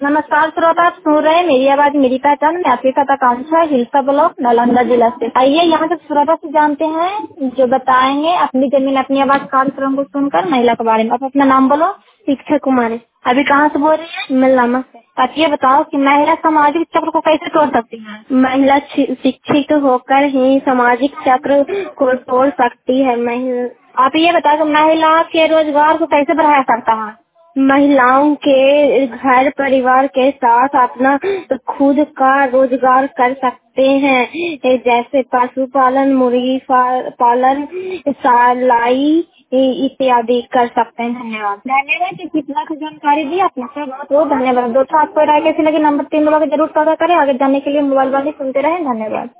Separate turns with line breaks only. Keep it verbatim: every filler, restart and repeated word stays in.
नमस्कार श्रोता, आप सुन रहे हैं मेरी आवाज मेरी पहचान। मैं आपके साथ आकांक्षा, हिलसा ब्लॉक, नालंदा जिला से। आइए यहाँ के श्रोता से जानते हैं जो बताएंगे अपनी जमीन अपनी आवाज कार्यक्रम को सुनकर महिला के बारे में। आप अपना नाम बोलो। शिक्षा कुमारी। अभी कहाँ से बोल रही है? मिलामा से। आप ये बताओ कि महिला सामाजिक चक्र को कैसे तोड़ सकती है? महिला शिक्षित होकर ही सामाजिक चक्र को तोड़ सकती है। महिला आप ये बताओ कि महिला के रोजगार को कैसे बढ़ा सकता है? महिलाओं के घर परिवार के साथ अपना खुद का रोजगार कर सकते हैं, जैसे पशुपालन, मुर्गी पालन, सिलाई इत्यादि कर सकते हैं। धन्यवाद। धन्यवाद। कितना की जानकारी दी आपने, बहुत बहुत धन्यवाद। दोस्तों, आपको राय कैसी लगी? नंबर तीन दबा के जरूर पता करें। आगे जानने के लिए मोबाइल वाले सुनते रहें। धन्यवाद।